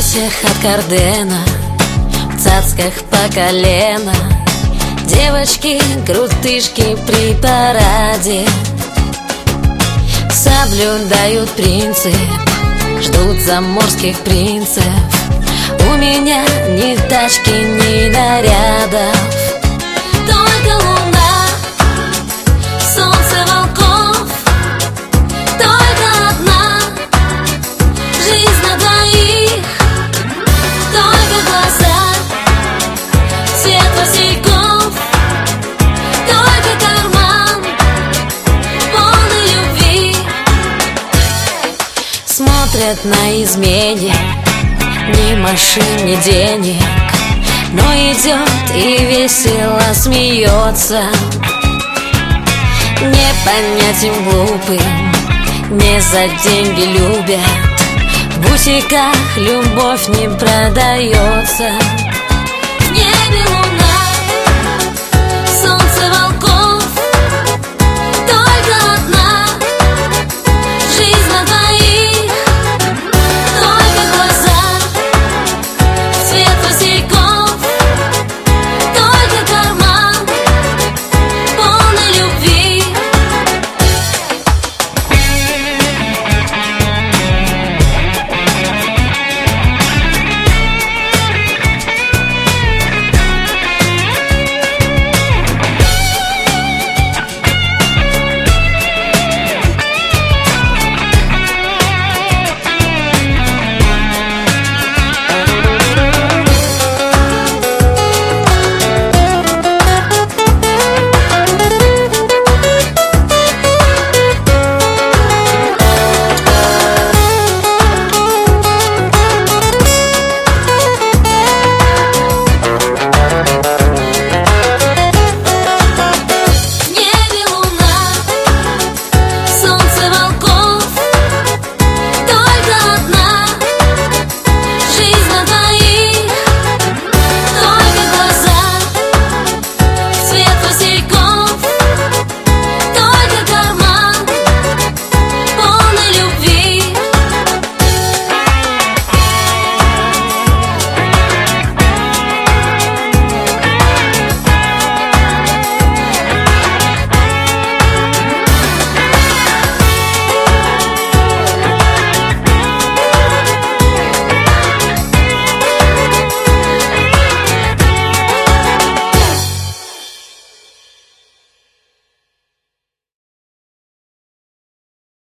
платьях от Кардена, в цацках по колено. Девочки-крутышки при параде соблюдают принцип, ждут заморских принцев. У меня ни тачки, ни нарядов, только луна, солнце волков. Только одна жизнь на двоих, только глаза, свет васильков, только карман полный любви. Смотрят на измене, ни машин, ни денег, но идет и весело смеется. Не понять им глупым, не за деньги любят, в бутиках любовь не продается.